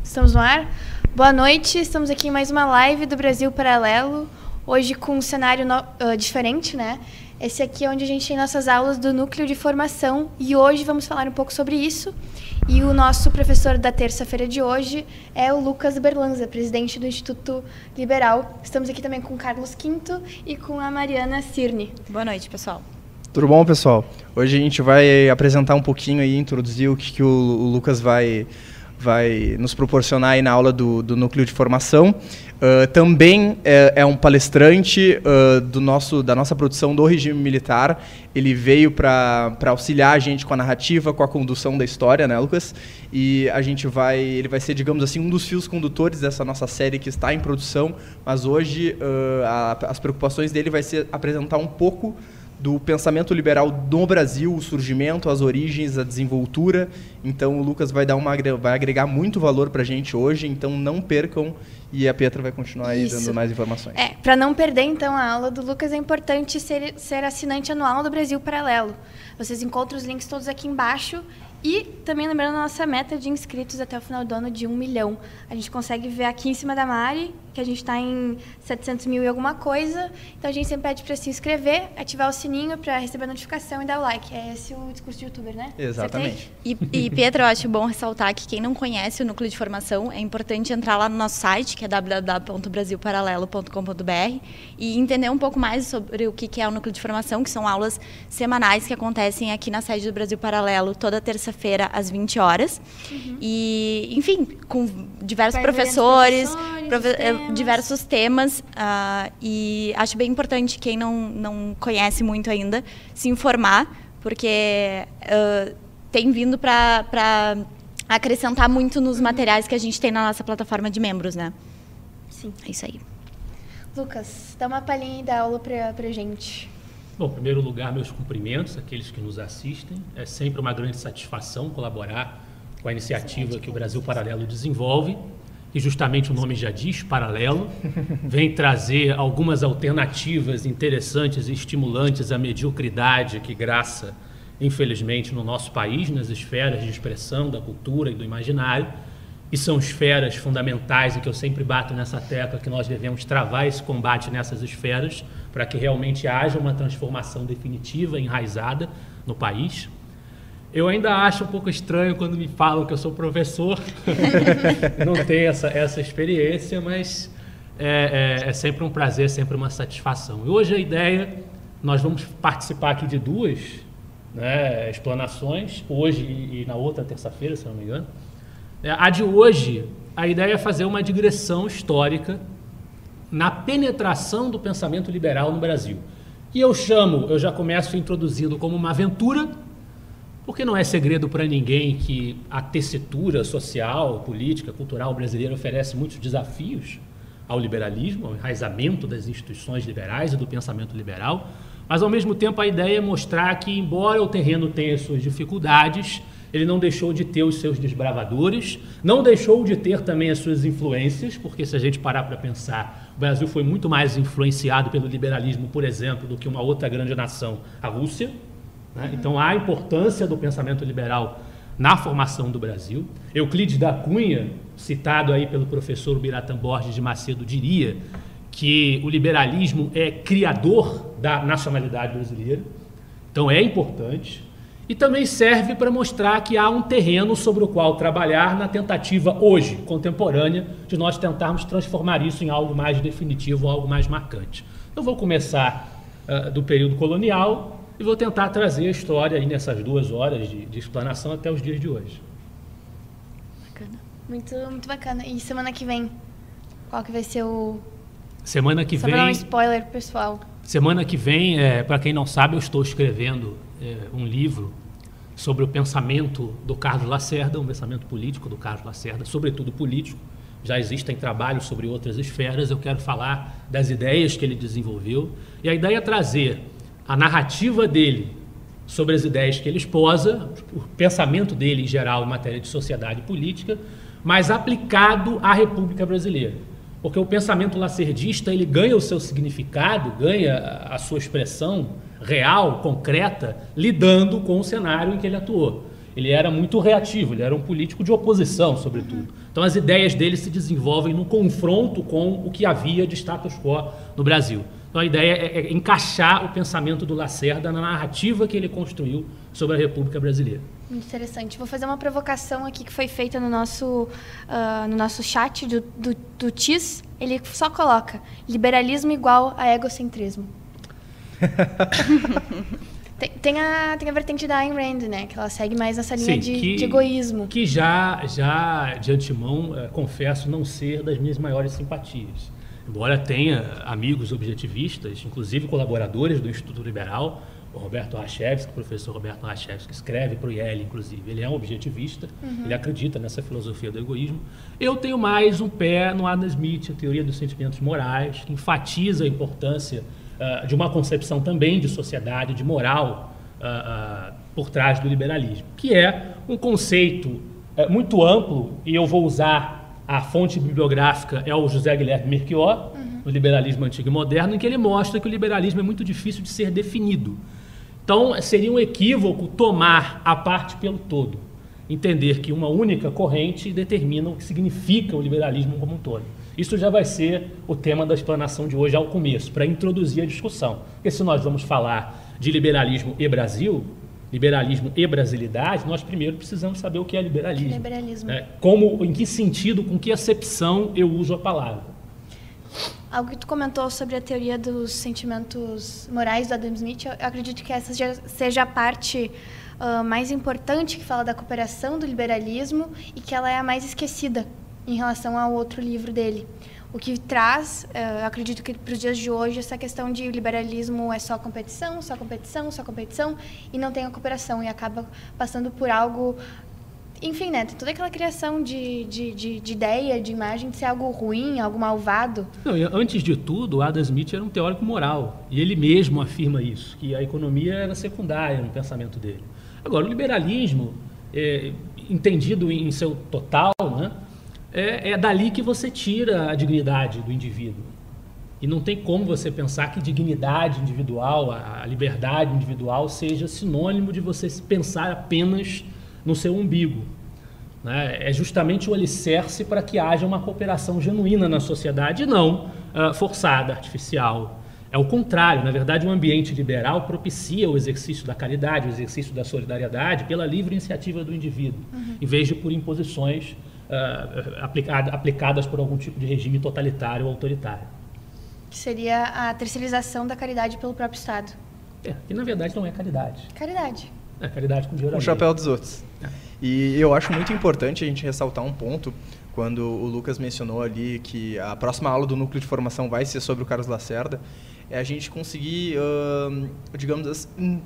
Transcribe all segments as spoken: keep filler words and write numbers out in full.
Estamos no ar. Boa noite, estamos aqui em mais uma live do Brasil Paralelo, hoje com um cenário no, uh, diferente, né? Esse aqui é onde a gente tem nossas aulas do Núcleo de Formação e hoje vamos falar um pouco sobre isso. E o nosso professor da terça-feira de hoje é o Lucas Berlanza, presidente do Instituto Liberal. Estamos aqui também com o Carlos Quinto e com a Mariana Cirne. Boa noite, pessoal. Tudo bom, pessoal? Hoje a gente vai apresentar um pouquinho e introduzir o que, que o, o Lucas vai... vai nos proporcionar aí na aula do, do Núcleo de Formação. Uh, também é, é um palestrante uh, do nosso, da nossa produção do regime militar. Ele veio para auxiliar a gente com a narrativa, com a condução da história, né, Lucas? E a gente vai, ele vai ser, digamos assim, um dos fios condutores dessa nossa série que está em produção, mas hoje uh, a, as preocupações dele vai ser apresentar um pouco do pensamento liberal no Brasil, o surgimento, as origens, a desenvoltura. Então o Lucas vai dar uma vai agregar muito valor para a gente hoje, então não percam e a Petra vai continuar aí dando mais informações. É, para não perder então a aula do Lucas é importante ser, ser assinante anual do Brasil Paralelo. Vocês encontram os links todos aqui embaixo. E também lembrando a nossa meta de inscritos até o final do ano de um milhão. A gente consegue ver aqui em cima da Mari, que a gente está em setecentos mil e alguma coisa. Então a gente sempre pede para se inscrever, ativar o sininho para receber a notificação e dar o like. É esse o discurso de youtuber, né? Exatamente. E, e Petra, eu acho bom ressaltar que quem não conhece o Núcleo de Formação, é importante entrar lá no nosso site, que é w w w ponto brasil paralelo ponto com ponto b r, e entender um pouco mais sobre o que é o Núcleo de Formação, que são aulas semanais que acontecem aqui na sede do Brasil Paralelo toda terça-feira às vinte horas. Uhum. E, enfim, com diversos Vai professores, professores profe temas. diversos temas. Uh, e acho bem importante quem não, não conhece muito ainda se informar, porque uh, tem vindo para acrescentar muito nos uhum. materiais que a gente tem na nossa plataforma de membros, né? Sim. É isso aí. Lucas, dá uma palhinha da aula para a gente. Bom, em primeiro lugar, meus cumprimentos àqueles que nos assistem. É sempre uma grande satisfação colaborar com a iniciativa que o Brasil Paralelo desenvolve, que justamente o nome já diz, Paralelo, vem trazer algumas alternativas interessantes e estimulantes à mediocridade que graça, infelizmente, no nosso país, nas esferas de expressão da cultura e do imaginário, e são esferas fundamentais em que eu sempre bato nessa tecla que nós devemos travar esse combate nessas esferas para que realmente haja uma transformação definitiva, enraizada no país. Eu ainda acho um pouco estranho quando me falam que eu sou professor, não tenho essa, essa experiência, mas é, é, é sempre um prazer, sempre uma satisfação. E hoje a ideia, nós vamos participar aqui de duas né, explanações, hoje e na outra terça-feira, se não me engano. A de hoje, a ideia é fazer uma digressão histórica na penetração do pensamento liberal no Brasil. E eu chamo, eu já começo introduzindo como uma aventura, porque não é segredo para ninguém que a tessitura social, política, cultural brasileira oferece muitos desafios ao liberalismo, ao enraizamento das instituições liberais e do pensamento liberal, mas ao mesmo tempo a ideia é mostrar que, embora o terreno tenha suas dificuldades, ele não deixou de ter os seus desbravadores, não deixou de ter também as suas influências, porque se a gente parar para pensar, o Brasil foi muito mais influenciado pelo liberalismo, por exemplo, do que uma outra grande nação, a Rússia. Né? Então há a importância do pensamento liberal na formação do Brasil. Euclides da Cunha, citado aí pelo professor Biratan Borges de Macedo, diria que o liberalismo é criador da nacionalidade brasileira. Então é importante. E também serve para mostrar que há um terreno sobre o qual trabalhar na tentativa hoje, contemporânea, de nós tentarmos transformar isso em algo mais definitivo, algo mais marcante. Eu vou começar uh, do período colonial e vou tentar trazer a história aí nessas duas horas de, de explanação até os dias de hoje. Bacana. Muito, muito bacana. E semana que vem, qual que vai ser o... Semana que Só vem... Só para dar um spoiler, pessoal. Semana que vem, é, para quem não sabe, eu estou escrevendo é, um livro sobre o pensamento do Carlos Lacerda, um pensamento político do Carlos Lacerda, sobretudo político. Já existem trabalhos sobre outras esferas, eu quero falar das ideias que ele desenvolveu. E a ideia é trazer a narrativa dele sobre as ideias que ele esposa, o pensamento dele em geral em matéria de sociedade e política, mas aplicado à República Brasileira. Porque o pensamento lacerdista ele ganha o seu significado, ganha a sua expressão real, concreta, lidando com o cenário em que ele atuou. ele era muito reativo, ele era um político de oposição, sobretudo. Então as ideias dele se desenvolvem no confronto com o que havia de status quo no Brasil. Então a ideia é, é encaixar o pensamento do Lacerda na narrativa que ele construiu sobre a República Brasileira. Muito interessante. Vou fazer uma provocação aqui que foi feita no nosso, uh, no nosso chat do, do, do T I S. Ele só coloca liberalismo igual a egocentrismo. tem, tem, a, tem a vertente da Ayn Rand, né? Que ela segue mais nessa linha Sim, de, que, de egoísmo. Que já, já de antemão, é, confesso não ser das minhas maiores simpatias. Embora tenha amigos objetivistas, inclusive colaboradores do Instituto Liberal, o Roberto Rachevsky, o professor Roberto Rachevsky, escreve para o I E L, inclusive. Ele é um objetivista, uhum. ele acredita nessa filosofia do egoísmo. Eu tenho mais um pé no Adam Smith, a teoria dos sentimentos morais, que enfatiza a importância uh, de uma concepção também de sociedade, de moral, uh, uh, por trás do liberalismo, que é um conceito uh, muito amplo, e eu vou usar a fonte bibliográfica é o José Guilherme Melchior, uhum. o Liberalismo Antigo e Moderno, em que ele mostra que o liberalismo é muito difícil de ser definido. Então, seria um equívoco tomar a parte pelo todo, entender que uma única corrente determina o que significa o liberalismo como um todo. Isso já vai ser o tema da explanação de hoje ao começo, para introduzir a discussão. Porque se nós vamos falar de liberalismo e Brasil, liberalismo e brasilidade, nós primeiro precisamos saber o que é liberalismo. liberalismo. Né? Como, em que sentido, com que acepção eu uso a palavra. Algo que tu comentou sobre a teoria dos sentimentos morais do Adam Smith, eu acredito que essa já seja a parte uh, mais importante que fala da cooperação do liberalismo e que ela é a mais esquecida em relação ao outro livro dele. O que traz, eu acredito que para os dias de hoje, essa questão de liberalismo é só competição, só competição, só competição, e não tem a cooperação, e acaba passando por algo... Enfim, né, tem toda aquela criação de, de, de, de ideia, de imagem de ser algo ruim, algo malvado. Não, antes de tudo, Adam Smith era um teórico moral, e ele mesmo afirma isso, que a economia era secundária no pensamento dele. Agora, o liberalismo, é, entendido em seu total, né, É, é dali que você tira a dignidade do indivíduo. E não tem como você pensar que dignidade individual, a liberdade individual, seja sinônimo de você pensar apenas no seu umbigo. Né? É justamente o alicerce para que haja uma cooperação genuína na sociedade, e não uh, forçada, artificial. É o contrário. Na verdade, um ambiente liberal propicia o exercício da caridade, o exercício da solidariedade pela livre iniciativa do indivíduo, uhum. em vez de por imposições Uh, aplicada, aplicadas por algum tipo de regime totalitário ou autoritário. Que seria a terceirização da caridade pelo próprio Estado. É, que na verdade não é caridade. Caridade. É caridade com dinheiro o alheio. chapéu dos outros. É. E eu acho muito importante a gente ressaltar um ponto, quando o Lucas mencionou ali que a próxima aula do Núcleo de Formação vai ser sobre o Carlos Lacerda, é a gente conseguir, uh, digamos assim,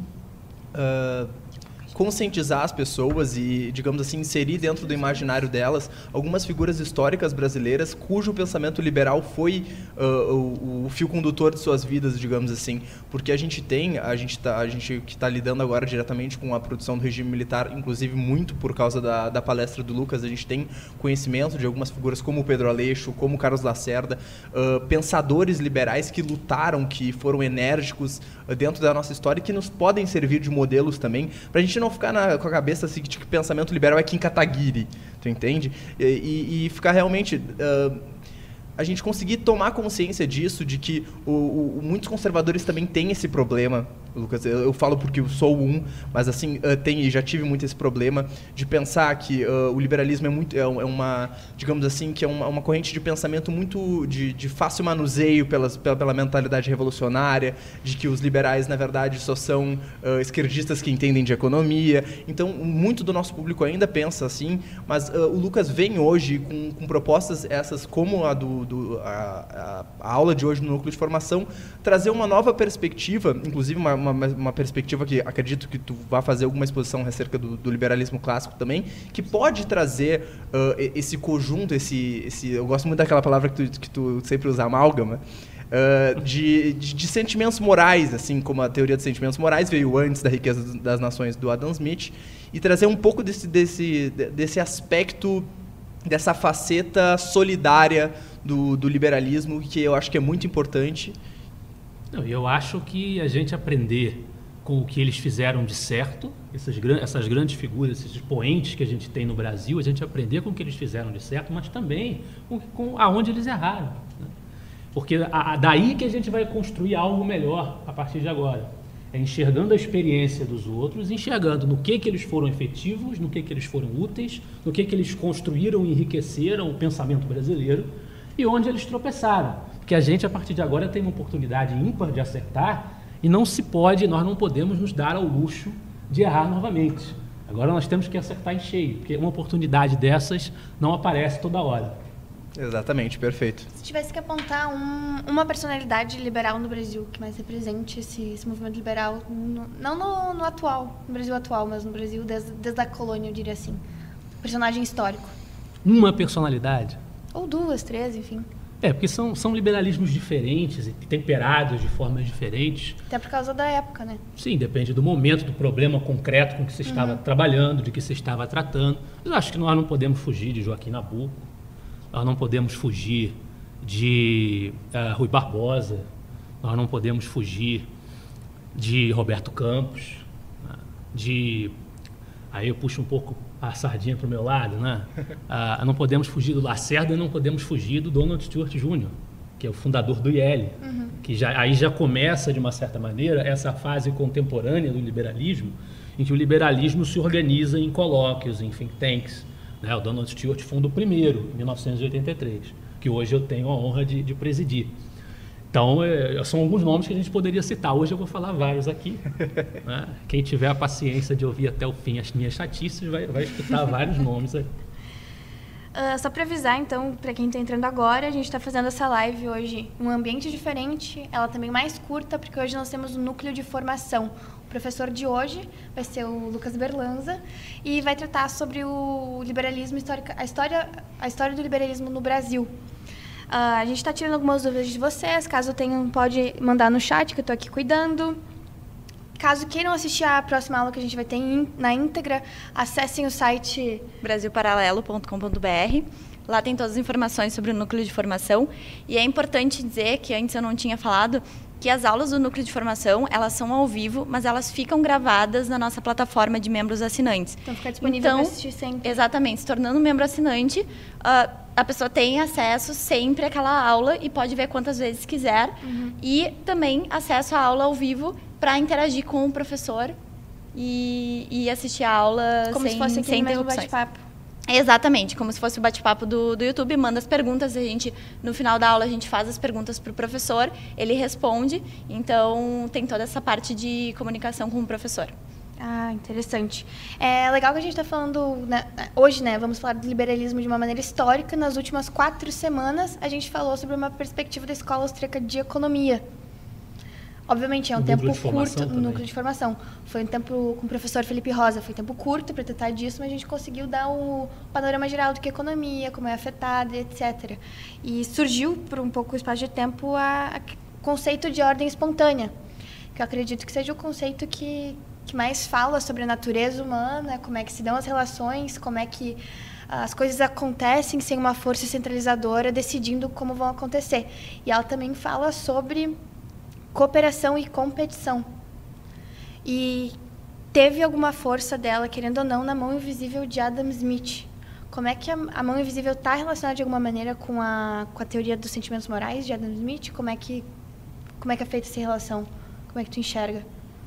uh, conscientizar as pessoas e, digamos assim, inserir dentro do imaginário delas algumas figuras históricas brasileiras cujo pensamento liberal foi uh, o, o fio condutor de suas vidas, digamos assim. Porque a gente tem, a gente, tá, a gente que está lidando agora diretamente com a produção do regime militar, inclusive muito por causa da, da palestra do Lucas, a gente tem conhecimento de algumas figuras como o Pedro Aleixo, como o Carlos Lacerda, uh, pensadores liberais que lutaram, que foram enérgicos uh, dentro da nossa história e que nos podem servir de modelos também, para a gente não ficar na, com a cabeça assim, de que o pensamento liberal é Kim Kataguiri, tu entende? E, e, e ficar realmente... Uh, a gente conseguir tomar consciência disso, de que o, o, muitos conservadores também têm esse problema, Lucas, eu, eu falo porque eu sou um, mas assim, uh, tem, já tive muito esse problema de pensar que uh, o liberalismo é, muito, é, é uma, digamos assim, que é uma, uma corrente de pensamento muito de, de fácil manuseio pelas, pela, pela mentalidade revolucionária, de que os liberais, na verdade, só são uh, esquerdistas que entendem de economia. Então, muito do nosso público ainda pensa assim, mas uh, o Lucas vem hoje com, com propostas essas, como a do, do a, a, a aula de hoje no Núcleo de Formação, trazer uma nova perspectiva, inclusive uma Uma, uma perspectiva que acredito que tu vai fazer alguma exposição acerca do, do liberalismo clássico também, que pode trazer uh, esse conjunto, esse, esse, eu gosto muito daquela palavra que tu, que tu sempre usa, amálgama, uh, de, de, de sentimentos morais, assim como a teoria dos sentimentos morais veio antes da Riqueza das Nações do Adam Smith, e trazer um pouco desse, desse, desse aspecto, dessa faceta solidária do, do liberalismo, que eu acho que é muito importante. Não, eu acho que a gente aprender com o que eles fizeram de certo essas, essas grandes figuras, esses expoentes que a gente tem no Brasil, a gente aprender com o que eles fizeram de certo, mas também com, com aonde eles erraram. Né? Porque a, a, daí que a gente vai construir algo melhor a partir de agora. É enxergando a experiência dos outros, enxergando no que, que eles foram efetivos, no que, que eles foram úteis, no que, que eles construíram e enriqueceram o pensamento brasileiro e onde eles tropeçaram. Porque a gente, a partir de agora, tem uma oportunidade ímpar de acertar e não se pode, nós não podemos nos dar ao luxo de errar novamente. Agora nós temos que acertar em cheio, porque uma oportunidade dessas não aparece toda hora. Exatamente, perfeito. Se tivesse que apontar um, uma personalidade liberal no Brasil que mais represente esse, esse movimento liberal, no, não no, no atual, no Brasil atual, mas no Brasil desde, desde a colônia, eu diria assim. Personagem histórico. Uma personalidade? Ou duas, três, enfim. É, porque são, são liberalismos diferentes e temperados de formas diferentes. Até por causa da época, né? Sim, depende do momento, do problema concreto com que você estava uhum. trabalhando, de que você estava tratando. Eu acho que nós não podemos fugir de Joaquim Nabuco, nós não podemos fugir de uh, Rui Barbosa, nós não podemos fugir de Roberto Campos, né? de... Aí eu puxo um pouco a sardinha para o meu lado, né? Ah, não podemos fugir do Lacerda e não podemos fugir do Donald Stewart Júnior, que é o fundador do I L, uhum. que já, aí já começa, de uma certa maneira, essa fase contemporânea do liberalismo, em que o liberalismo se organiza em colóquios, em think tanks. Né? O Donald Stewart funda o primeiro, em mil novecentos e oitenta e três, que hoje eu tenho a honra de, de presidir. Então, é, são alguns nomes que a gente poderia citar. Hoje eu vou falar vários aqui. Né? Quem tiver a paciência de ouvir até o fim as minhas chatices vai, vai escutar vários nomes aí. Uh, só para avisar, então, para quem está entrando agora, a gente está fazendo essa live hoje em um ambiente diferente, ela também mais curta, porque hoje nós temos um núcleo de formação. O professor de hoje vai ser o Lucas Berlanza e vai tratar sobre o liberalismo histórico, a história, a história do liberalismo no Brasil. Uh, a gente está tirando algumas dúvidas de vocês, caso tenham, pode mandar no chat, que eu estou aqui cuidando. Caso queiram assistir a próxima aula que a gente vai ter in, na íntegra, acessem o site brasil paralelo ponto com ponto b r. Lá tem todas as informações sobre o núcleo de formação. E é importante dizer, que antes eu não tinha falado, que as aulas do núcleo de formação, elas são ao vivo, mas elas ficam gravadas na nossa plataforma de membros assinantes. Então fica disponível então, para assistir sempre. Exatamente. Se tornando membro assinante, uh, a pessoa tem acesso sempre àquela aula e pode ver quantas vezes quiser. Uhum. E também acesso à aula ao vivo para interagir com o professor e, e assistir a aula como sem, se fosse sem interrupções. bate-papo. Exatamente, como se fosse o bate-papo do, do YouTube, manda as perguntas, a gente, no final da aula a gente faz as perguntas para o professor, ele responde, então tem toda essa parte de comunicação com o professor. Ah, interessante. É legal que a gente está falando, né, hoje, né, vamos falar do liberalismo de uma maneira histórica. Nas últimas quatro semanas, a gente falou sobre uma perspectiva da Escola Austríaca de Economia. Obviamente, é um no tempo curto no núcleo de formação. Foi um tempo com o professor Felipe Rosa, foi um tempo curto para tratar disso, mas a gente conseguiu dar um panorama geral do que é economia, como é afetada, etcétera. E surgiu, por um pouco espaço de tempo, o conceito de ordem espontânea, que eu acredito que seja o conceito que, que mais fala sobre a natureza humana, como é que se dão as relações, como é que as coisas acontecem sem uma força centralizadora decidindo como vão acontecer. E ela também fala sobre cooperação e competição. E teve alguma força dela, querendo ou não, na mão invisível de Adam Smith. Como é que a, a mão invisível está relacionada de alguma maneira com a, com a teoria dos sentimentos morais de Adam Smith? Como é que, como é que é feita essa relação? Como é que tu enxerga?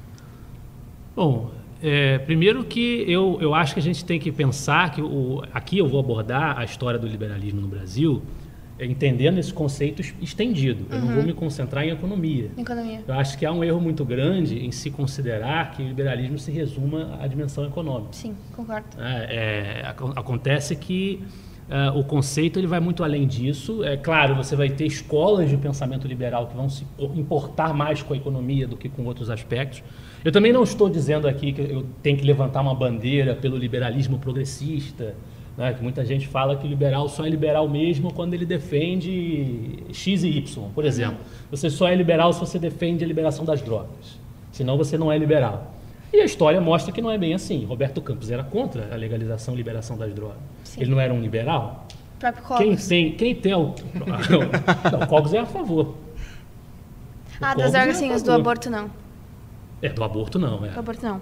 Bom, é, primeiro que eu, eu acho que a gente tem que pensar que o, aqui eu vou abordar a história do liberalismo no Brasil entendendo esse conceito estendido. Eu uhum. não vou me concentrar em economia. economia. Eu acho que há um erro muito grande em se considerar que o liberalismo se resuma à dimensão econômica. Sim, concordo. É, é, acontece que uh, o conceito ele vai muito além disso. É claro, você vai ter escolas de pensamento liberal que vão se importar mais com a economia do que com outros aspectos. Eu também não estou dizendo aqui que eu tenho que levantar uma bandeira pelo liberalismo progressista, né, que muita gente fala que o liberal só é liberal mesmo quando ele defende X e Y, por exemplo. Você só é liberal se você defende a liberação das drogas, senão você não é liberal. E a história mostra que não é bem assim. Roberto Campos era contra a legalização e liberação das drogas. Sim. Ele não era um liberal? O próprio Quem Cogos. tem, quem tem o... Não, o Cogos é a favor. O ah, das drogas sim, as do aborto não. É, do aborto não. É. Do aborto não.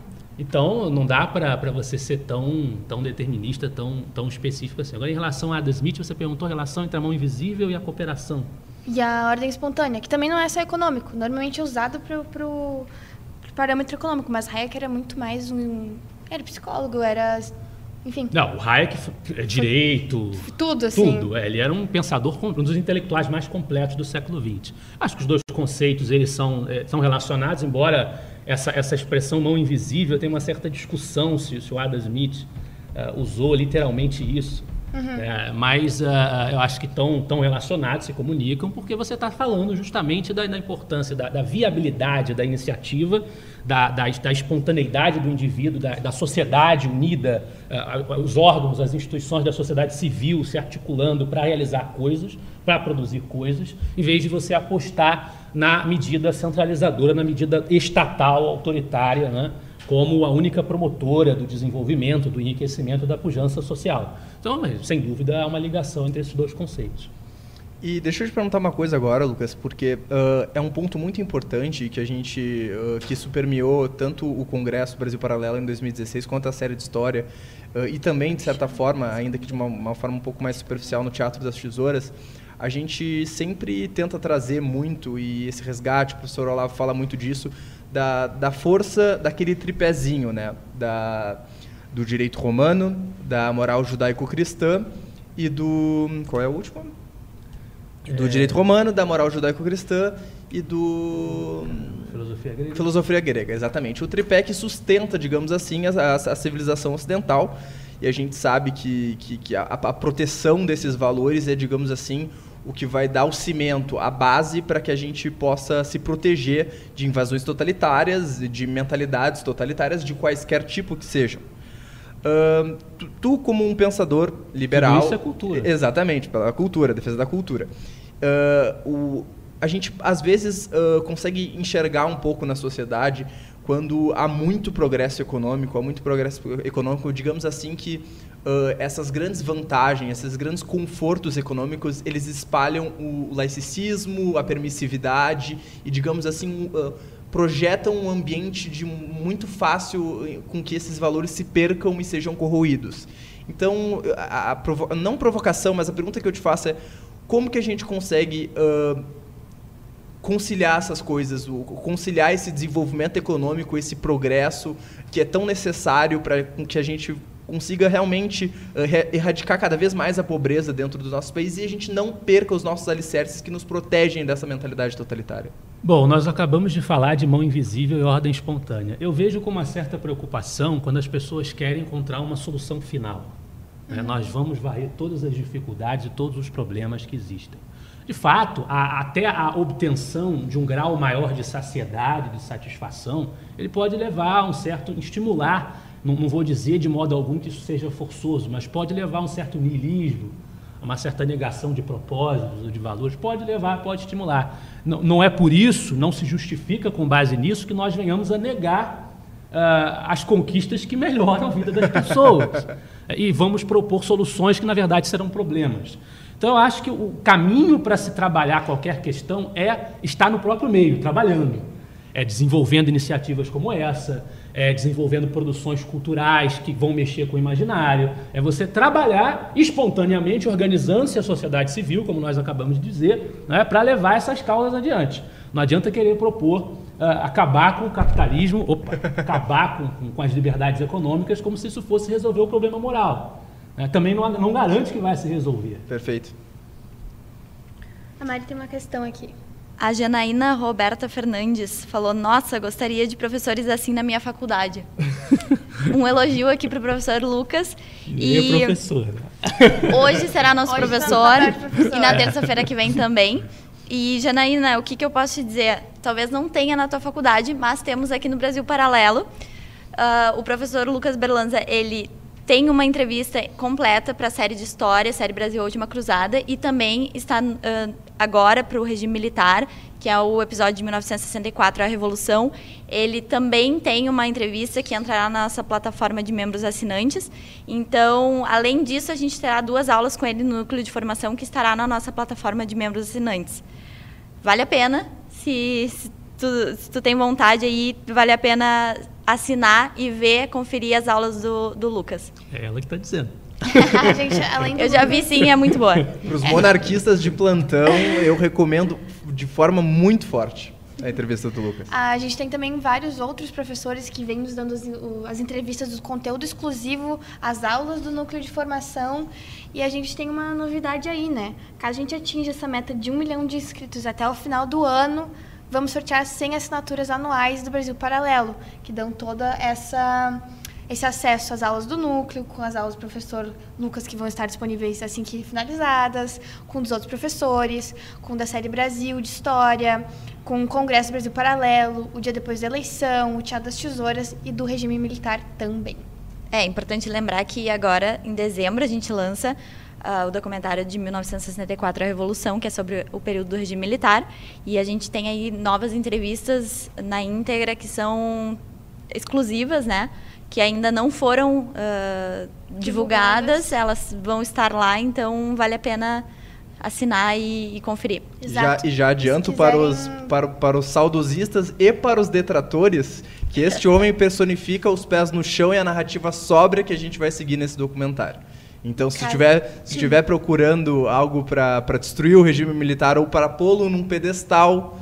Então, não dá para você ser tão, tão determinista, tão, tão específico assim. Agora, em relação a Adam Smith, você perguntou a relação entre a mão invisível e a cooperação. E a ordem espontânea, que também não é só econômico. Normalmente é usado para o parâmetro econômico, mas Hayek era muito mais um... Era psicólogo, era... Enfim. Não, o Hayek é direito... Tudo, assim. Tudo. É, ele era um pensador, um dos intelectuais mais completos do século vinte. Acho que os dois conceitos eles são, é, são relacionados, embora essa, essa expressão mão invisível tenha uma certa discussão se, se o Adam Smith uh, usou literalmente isso. Uhum. É, mas uh, eu acho que estão tão relacionados, se comunicam, porque você está falando justamente da, da importância, da, da viabilidade da iniciativa, da, da, da espontaneidade do indivíduo, da, da sociedade unida, uh, os órgãos, as instituições da sociedade civil se articulando para realizar coisas, para produzir coisas, em vez de você apostar na medida centralizadora, na medida estatal, autoritária, né? Como a única promotora do desenvolvimento, do enriquecimento, da pujança social. Então, sem dúvida, há uma ligação entre esses dois conceitos. E deixa eu te perguntar uma coisa agora, Lucas, porque uh, é um ponto muito importante que a gente, uh, que isso permeou tanto o Congresso Brasil Paralelo em dois mil e dezesseis, quanto a série de História, uh, e também, de certa forma, ainda que de uma, uma forma um pouco mais superficial no Teatro das Tesouras, a gente sempre tenta trazer muito, e esse resgate, o professor Olavo fala muito disso, da, da força daquele tripézinho, né? Da, do direito romano, da moral judaico-cristã e do... Qual é o último? Do é... direito romano, da moral judaico-cristã e do... Filosofia grega. Filosofia grega, exatamente. O tripé que sustenta, digamos assim, a, a, a civilização ocidental. E a gente sabe que, que, que a, a proteção desses valores é, digamos assim, o que vai dar o cimento, a base para que a gente possa se proteger de invasões totalitárias, de mentalidades totalitárias, de quaisquer tipo que sejam. Uh, tu, tu, como um pensador liberal... Tudo isso é cultura. Exatamente, pela cultura, defesa da cultura. Uh, o, a gente, às vezes, uh, consegue enxergar um pouco na sociedade quando há muito progresso econômico, há muito progresso econômico, digamos assim, que uh, essas grandes vantagens, esses grandes confortos econômicos, eles espalham o laicismo, a permissividade e, digamos assim, uh, projetam um ambiente de muito fácil com que esses valores se percam e sejam corroídos. Então, a, a provo- não provocação, mas a pergunta que eu te faço é como que a gente consegue... Uh, conciliar essas coisas, conciliar esse desenvolvimento econômico, esse progresso que é tão necessário para que a gente consiga realmente uh, erradicar cada vez mais a pobreza dentro do nosso país e a gente não perca os nossos alicerces que nos protegem dessa mentalidade totalitária. Bom, nós acabamos de falar de mão invisível e ordem espontânea. Eu vejo com uma certa preocupação quando as pessoas querem encontrar uma solução final. Uhum. Né? Nós vamos varrer todas as dificuldades e todos os problemas que existem. De fato, a, até a obtenção de um grau maior de saciedade, de satisfação, ele pode levar a um certo, estimular, não, não vou dizer de modo algum que isso seja forçoso, mas pode levar a um certo niilismo, a uma certa negação de propósitos ou de valores, pode levar, pode estimular. Não, não é por isso, não se justifica com base nisso que nós venhamos a negar uh, as conquistas que melhoram a vida das pessoas e vamos propor soluções que, na verdade, serão problemas. Então, eu acho que o caminho para se trabalhar qualquer questão é estar no próprio meio, trabalhando. É desenvolvendo iniciativas como essa, é desenvolvendo produções culturais que vão mexer com o imaginário, é você trabalhar espontaneamente, organizando-se a sociedade civil, como nós acabamos de dizer, né, para levar essas causas adiante. Não adianta querer propor uh, acabar com o capitalismo, opa, acabar com, com, com as liberdades econômicas como se isso fosse resolver o problema moral. É, também não, não garante que vai se resolver. Perfeito. A Mari tem uma questão aqui. A Janaína Roberta Fernandes falou: nossa, gostaria de professores assim na minha faculdade. Um elogio aqui para o professor Lucas. E, e é professor. Hoje será nosso hoje professor, tá professor e na terça-feira que vem também. E, Janaína, o que, que eu posso te dizer? Talvez não tenha na tua faculdade, mas temos aqui no Brasil Paralelo. Uh, o professor Lucas Berlanza, ele... tem uma entrevista completa para a série de História, série Brasil Última Cruzada, e também está uh, agora para o regime militar, que é o episódio de mil novecentos e sessenta e quatro, a Revolução. Ele também tem uma entrevista que entrará na nossa plataforma de membros assinantes. Então, além disso, a gente terá duas aulas com ele no núcleo de formação, que estará na nossa plataforma de membros assinantes. Vale a pena, se, se, tu, se tu tem vontade aí, vale a pena assinar e ver, conferir as aulas do, do Lucas. É ela que está dizendo. A gente, além do Eu já vi sim, é muito boa. Para os monarquistas de plantão, eu recomendo de forma muito forte a entrevista do Lucas. A gente tem também vários outros professores que vêm nos dando as, as entrevistas do conteúdo exclusivo, as aulas do núcleo de formação. E a gente tem uma novidade aí, né? Caso a gente atinja essa meta de um milhão de inscritos até o final do ano, vamos sortear cem assinaturas anuais do Brasil Paralelo, que dão toda essa... esse acesso às aulas do núcleo, com as aulas do professor Lucas, que vão estar disponíveis assim que finalizadas, com dos outros professores, com da série Brasil, de História, com o Congresso do Brasil Paralelo, o dia depois da eleição, o Teatro das Tesouras e do regime militar também. É importante lembrar que agora, em dezembro, a gente lança uh, o documentário de mil novecentos e sessenta e quatro, A Revolução, que é sobre o período do regime militar, e a gente tem aí novas entrevistas na íntegra que são exclusivas, né? Que ainda não foram uh, divulgadas, divulgadas, elas vão estar lá, então vale a pena assinar e, e conferir. Já, e já adianto quiserem... para, os, para, para os saudosistas e para os detratores que este homem personifica os pés no chão e a narrativa sóbria que a gente vai seguir nesse documentário. Então, se estiver se estiver procurando algo para destruir o regime militar ou para pô-lo num pedestal,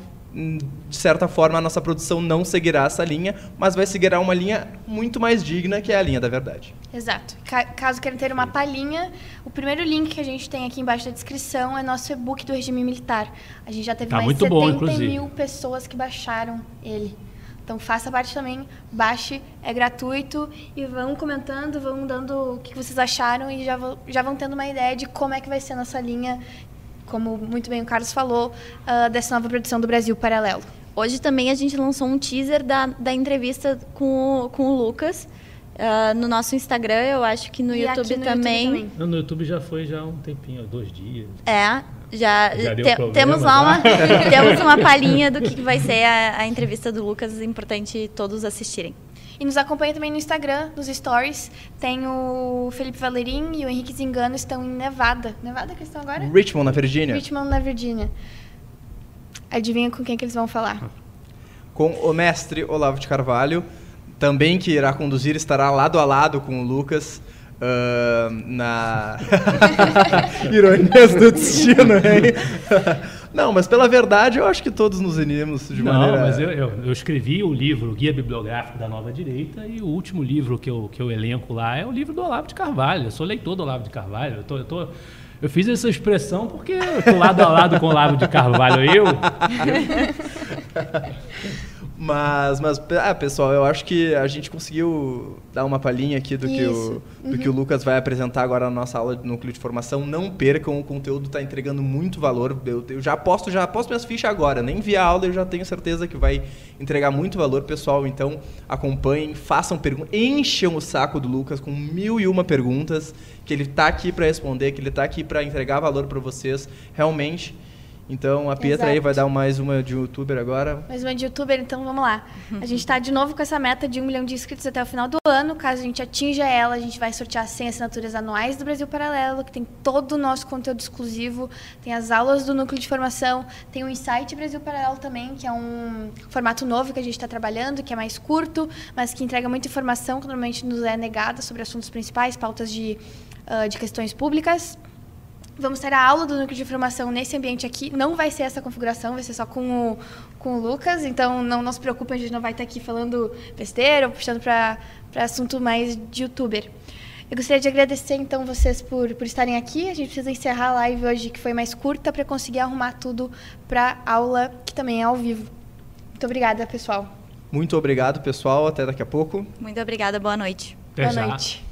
de certa forma, a nossa produção não seguirá essa linha, mas vai seguir uma linha muito mais digna, que é a linha da verdade. Exato. Caso queiram ter uma palhinha, o primeiro link que a gente tem aqui embaixo da descrição é nosso e-book do regime militar. A gente já teve tá mais de setenta mil pessoas que baixaram ele. Então, faça parte também, baixe, é gratuito, e vão comentando, vão dando o que vocês acharam e já vão, já vão tendo uma ideia de como é que vai ser a nossa linha, como muito bem o Carlos falou, uh, dessa nova produção do Brasil Paralelo. Hoje também a gente lançou um teaser da, da entrevista com o, com o Lucas uh, no nosso Instagram, eu acho que no, YouTube, no também. YouTube também. Não, no YouTube já foi já há um tempinho, dois dias. É, já, já te, problema, temos lá uma, temos uma palhinha do que vai ser a, a entrevista do Lucas, é importante todos assistirem. E nos acompanha também no Instagram, nos stories. Tem o Felipe Valerim e o Henrique Zingano, estão em Nevada. Nevada que estão agora? Richmond, na Virgínia. Richmond, na Virgínia. Adivinha com quem que eles vão falar? Com o mestre Olavo de Carvalho, também que irá conduzir, estará lado a lado com o Lucas. Uh, na ironias do destino, hein? Não, mas pela verdade eu acho que todos nos unimos de Não, maneira... Não, mas eu, eu, eu escrevi o livro, o Guia Bibliográfico da Nova Direita, e o último livro que eu, que eu elenco lá é o livro do Olavo de Carvalho. Eu sou leitor do Olavo de Carvalho. Eu, tô, eu, tô, eu fiz essa expressão porque eu tô lado a lado com o Olavo de Carvalho. Eu... Mas, mas ah, pessoal, eu acho que a gente conseguiu dar uma palhinha aqui do, que o, do uhum. que o Lucas vai apresentar agora na nossa aula de núcleo de formação. Não percam, o conteúdo está entregando muito valor. Eu, eu já aposto, já aposto minhas fichas agora. Nem vi a aula, eu já tenho certeza que vai entregar muito valor, pessoal. Então, acompanhem, façam perguntas, encham o saco do Lucas com mil e uma perguntas, que ele está aqui para responder, que ele está aqui para entregar valor para vocês, realmente. Então, a Pietra Exato. Aí vai dar mais uma de youtuber agora. Mais uma de youtuber, então vamos lá. A gente está de novo com essa meta de um milhão de inscritos até o final do ano. Caso a gente atinja ela, a gente vai sortear cem assinaturas anuais do Brasil Paralelo, que tem todo o nosso conteúdo exclusivo, tem as aulas do núcleo de formação, tem o Insight Brasil Paralelo também, que é um formato novo que a gente está trabalhando, que é mais curto, mas que entrega muita informação que normalmente nos é negada sobre assuntos principais, pautas de, uh, de questões públicas. Vamos ter a aula do núcleo de formação nesse ambiente aqui. Não vai ser essa configuração, vai ser só com o, com o Lucas. Então, não, não se preocupem, a gente não vai estar aqui falando besteira ou puxando para assunto mais de youtuber. Eu gostaria de agradecer, então, vocês por, por estarem aqui. A gente precisa encerrar a live hoje, que foi mais curta, para conseguir arrumar tudo para a aula, que também é ao vivo. Muito obrigada, pessoal. Muito obrigado, pessoal. Até daqui a pouco. Muito obrigada. Boa noite. Até Boa já. noite.